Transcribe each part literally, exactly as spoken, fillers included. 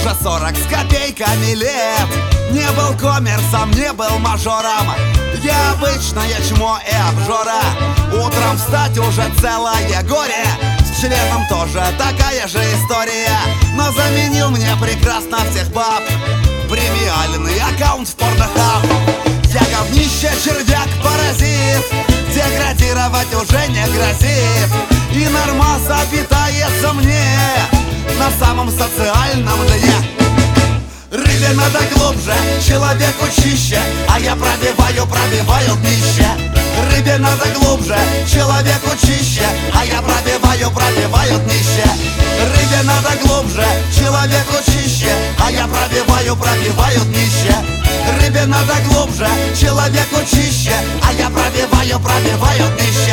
уже сорок с копейками лет. Не был коммерсом, не был мажором. Я обычное чмо и обжора. Утром встать уже целое горе. С членом тоже такая же история. Но заменил мне прекрасно всех баб премиальный аккаунт в Порнохаб. Я говнище, червяк, паразит, деградировать уже не грозит. И нормаса питается мне на самом социальном дне. Рыбе надо глубже, человеку чище, а я пробиваю, пробиваю днище. Рыбе надо глубже, человеку чище, а я пробиваю, пробиваю днище. Рыбе надо глубже, человеку чище, а я пробиваю, пробиваю днище. Рыбе надо глубже, человеку чище, а я пробиваю, пробиваю днище.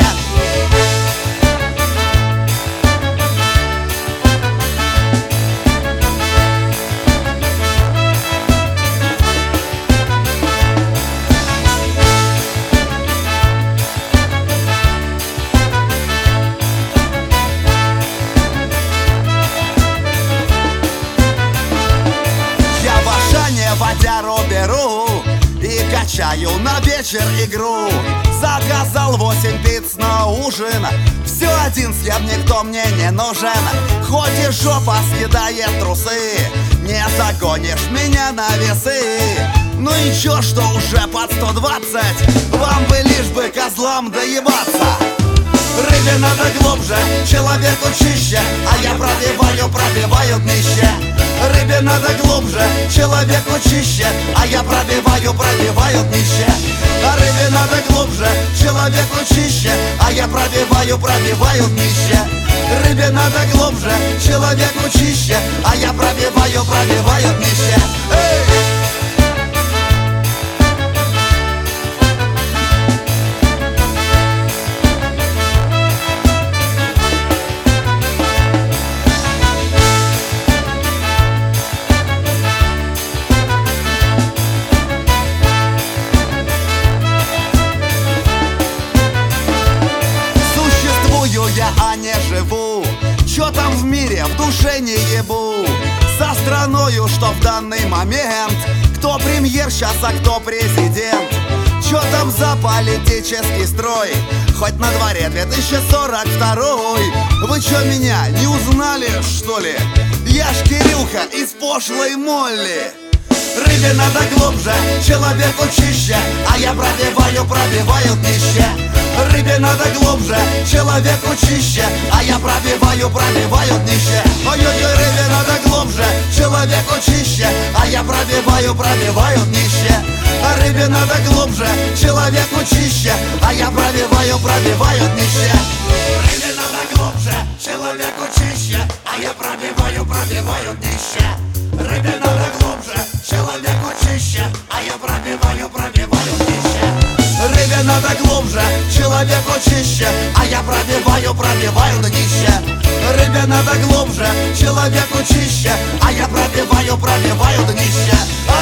Водяру беру и качаю на вечер игру. Заказал восемь пиц на ужин. Все один съем, никто мне не нужен. Хоть и жопа съедает трусы, не загонишь меня на весы. Ну и чё, что уже под сто двадцать, вам бы лишь бы козлам доебаться. Рыбе надо глубже, человеку чище, а я пробиваю, пробиваю днище. Рыбе надо глубже, человеку чище, а я пробиваю, пробиваю днище. А рыбе надо глубже, человеку чище, а я пробиваю, пробиваю днище. Рыбе надо глубже, человеку чище, а я пробиваю, пробиваю днище. Эй! Я, а не живу. Чё там в мире, в душе не ебу. Со страною, что в данный момент, кто премьер сейчас, а кто президент. Чё там за политический строй, хоть на дворе две тысячи сорок второй. Вы чё, меня не узнали, что ли? Я ж Кирюха из пошлой Молли. Рыбе надо глубже, человеку чище, а я пробиваю, пробиваю днище. Рыбе надо глубже, человеку чище, а я пробиваю, пробиваю днище. Ой-ой-ой, рыбе надо глубже, человеку чище, а я пробиваю, пробиваю днище. А рыбе надо глубже, человеку чище, а я пробиваю, пробиваю днище. Рыбе надо глубже, человеку чище, а я пробиваю, пробиваю днище. Рыбе надо глубже, человеку чище, а я пробиваю, пробиваю днище. Рыбе надо глубже, человеку чище, а я пробиваю, пробиваю днище. Рыбе надо глубже, человеку чище, а я пробиваю, пробиваю днище.